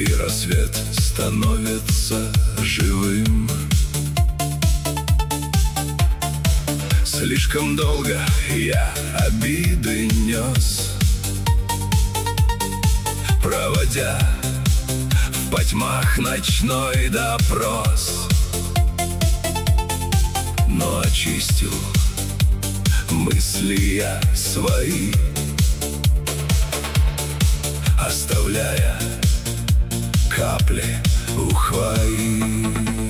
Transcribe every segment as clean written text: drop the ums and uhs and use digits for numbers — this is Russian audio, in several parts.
И рассвет становится живым. Слишком долго я обиды нес, проводя в потьмах ночной допрос. Но очистил мысли я свои, оставляя капли у хвои.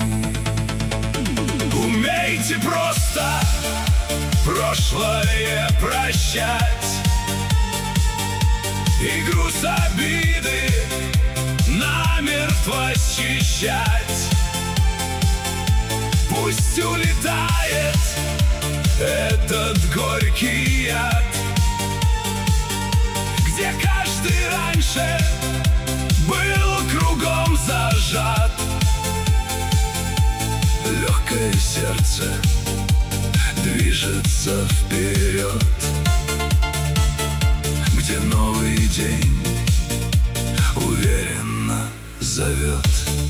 Умейте просто прошлое прощать и груз обиды намертво счищать. Пусть улетает этот горький яд, где каждый раньше был кругом зажат. Легкое сердце движется вперед, где новый день уверенно зовет.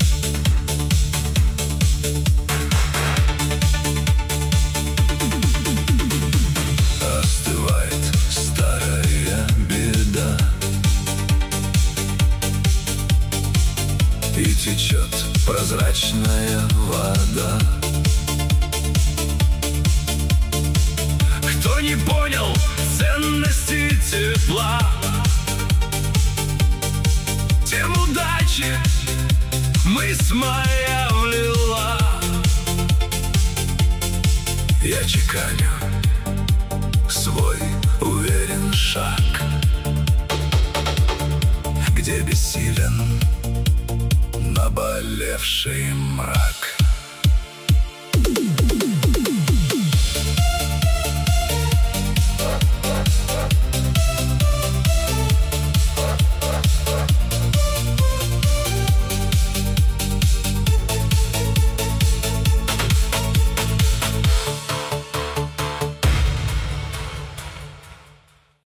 Остывает старая беда, и течет прозрачная вода. Кто не понял ценности тепла, тем удачи мысль моя влила. Я чеканю свой уверен шаг, где бессилен наболевший мрак.